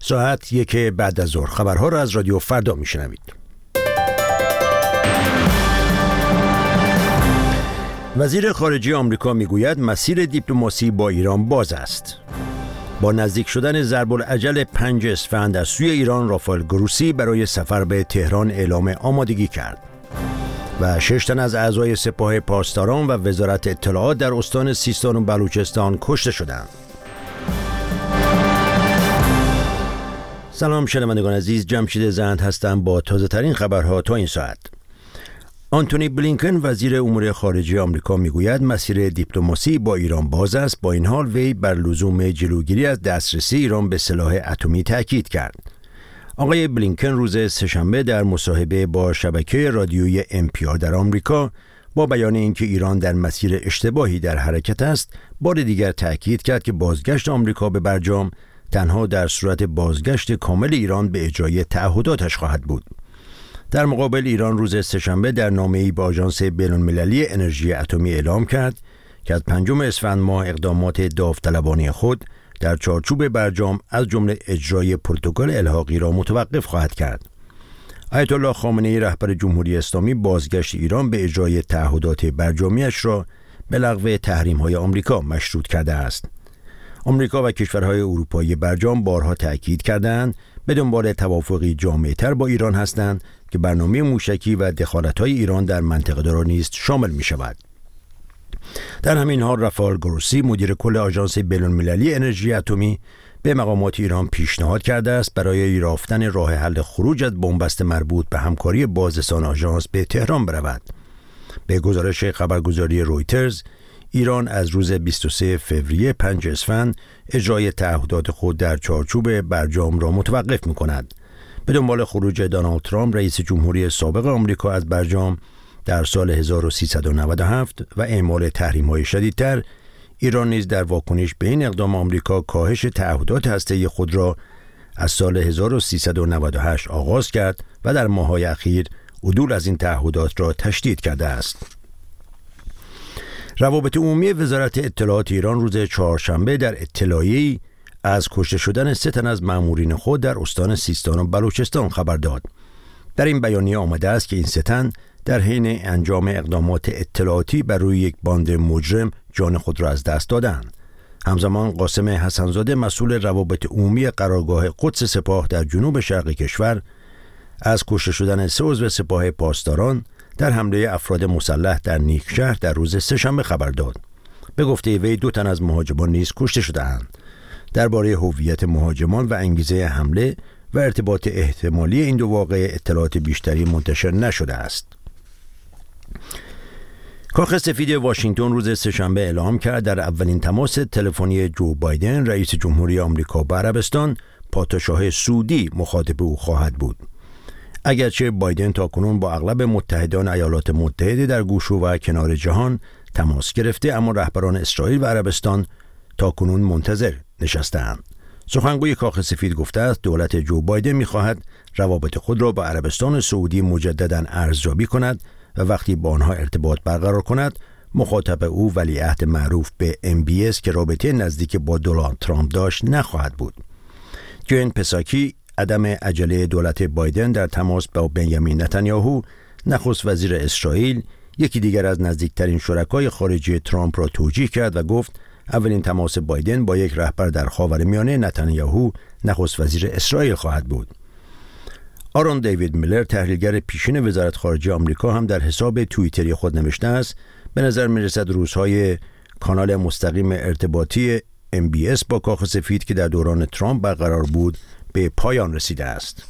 ساعت 1 بعد از ظهر. خبرها را از رادیو فردا میشنوید. وزیر خارجه آمریکا میگوید مسیر دیپلماسی با ایران باز است. با نزدیک شدن ضرب العجل 5 اسفند از سوی ایران، رافائل گروسی برای سفر به تهران اعلام آمادگی کرد. و 6 تن از اعضای سپاه پاسداران و وزارت اطلاعات در استان سیستان و بلوچستان کشته شدند. سلام شنوندگان عزیز، جمشید زند هستم با تازه ترین خبرها تا این ساعت. آنتونی بلینکن وزیر امور خارجه آمریکا میگوید مسیر دیپلماسی با ایران باز است. با این حال وی بر لزوم جلوگیری از دسترسی ایران به سلاح اتمی تاکید کرد. آقای بلینکن روز سه‌شنبه در مصاحبه با شبکه رادیویی NPR در آمریکا با بیان اینکه ایران در مسیر اشتباهی در حرکت است، بار دیگر تاکید کرد که بازگشت آمریکا به برجام تنها در صورت بازگشت کامل ایران به اجرای تعهداتش خواهد بود. در مقابل ایران روز سه‌شنبه در نامه‌ای به آژانس بین‌المللی انرژی اتمی اعلام کرد که از 5 اسفند ماه اقدامات داوطلبانه خود در چارچوب برجام از جمله اجرای پروتکل الحاقی را متوقف خواهد کرد. آیت الله خامنه‌ای رهبر جمهوری اسلامی بازگشت ایران به اجرای تعهدات برجامیش را به لغو تحریم‌های آمریکا مشروط کرده است. آمریکا و کشورهای اروپایی برجام بارها تأکید کردند به دنبال توافقی جامع‌تر با ایران هستند که برنامه موشکی و دخالت‌های ایران در منطقه را نیز شامل می‌شود. در همین حال رافائل گروسی مدیر کل آژانس بین‌المللی انرژی اتمی به مقامات ایران پیشنهاد کرده است برای یافتن راه حل خروج از بنبست مربوط به همکاری بازرسان آژانس به تهران برود. به گزارش خبرگزاری رویترز، ایران از روز 23 فوریه 5 اسفند اجرای تعهدات خود در چارچوب برجام را متوقف می‌کند. به دنبال خروج دونالد ترامپ رئیس جمهوری سابق آمریکا از برجام در سال 1397 و اعمال تحریم‌های شدیدتر، ایران نیز در واکنش به این اقدام آمریکا کاهش تعهدات هسته‌ای خود را از سال 1398 آغاز کرد و در ماه‌های اخیر عدول از این تعهدات را تشدید کرده است. روابط عمومی وزارت اطلاعات ایران روز چهارشنبه در اطلاعیه‌ای از کشته شدن 3 تن از مامورین خود در استان سیستان و بلوچستان خبر داد. در این بیانیه آمده است که این 3 تن در حین انجام اقدامات اطلاعاتی بر روی یک باند مجرم جان خود را از دست دادند. همزمان قاسم حسن‌زاده مسئول روابط عمومی قرارگاه قدس سپاه در جنوب شرق کشور از کشته شدن 3 عضو سپاه پاسداران در حمله افراد مسلح در نیکشهر در روز سه‌شنبه خبر داد. به گفته وی 2 تن از مهاجمان نیز کشته شده‌اند. درباره هویت مهاجمان و انگیزه حمله و ارتباط احتمالی این 2 واقعه اطلاعات بیشتری منتشر نشده است. کاخ سفید واشنگتن روز سه‌شنبه اعلام کرد در اولین تماس تلفنی جو بایدن رئیس جمهوری آمریکا با عربستان، پادشاه سعودی مخاطب او خواهد بود. اگرچه بایدن تاکنون با اغلب متحدان ایالات متحده در گوش و کنار جهان تماس گرفته، اما رهبران اسرائیل و عربستان تاکنون منتظر نشسته‌اند. سخنگوی کاخ سفید گفته است دولت جو بایدن می‌خواهد روابط خود را با عربستان سعودی مجدداً ارزیابی کند و وقتی با آنها ارتباط برقرار کند، مخاطب او ولیعهد معروف به MBS که رابطه نزدیک با دونالد ترامپ داشت نخواهد بود. جن پساکی عدم عجله دولت بایدن در تماس با بنیامین نتانیاهو، نخست وزیر اسرائیل، یکی دیگر از نزدیکترین شرکای خارجی ترامپ را توجیه کرد و گفت اولین تماس بایدن با یک رهبر در خاورمیانه نتانیاهو، نخست وزیر اسرائیل خواهد بود. آرون دیوید میلر تحلیلگر پیشین وزارت خارجه آمریکا هم در حساب توییتری خود نوشته است به نظر می‌رسد روزهای کانال مستقیم ارتباطی MBS با کاخ سفید که در دوران ترامپ برقرار بود به پایان رسیده است.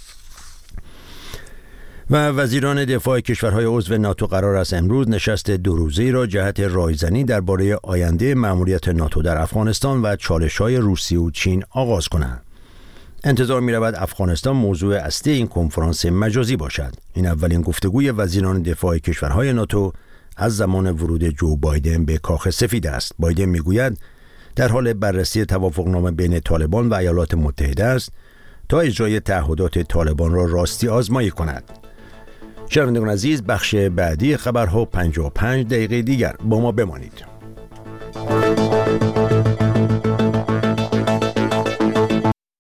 و وزیران دفاع کشورهای عضو ناتو قرار است امروز نشست 2 روزه‌ای را جهت رایزنی درباره آینده مأموریت ناتو در افغانستان و چالش‌های روسیه و چین آغاز کنند. انتظار می‌رود افغانستان موضوع اصلی این کنفرانس مجازی باشد. این اولین گفتگوی وزیران دفاع کشورهای ناتو از زمان ورود جو بایدن به کاخ سفید است. بایدن می‌گوید در حال بررسی توافقنامه بین طالبان و ایالات متحده است تا اجرای تعهدات طالبان را راستی آزمایی کند. شنوندگان عزیز، بخش بعدی خبرها 55 دقیقه دیگر با ما بمانید.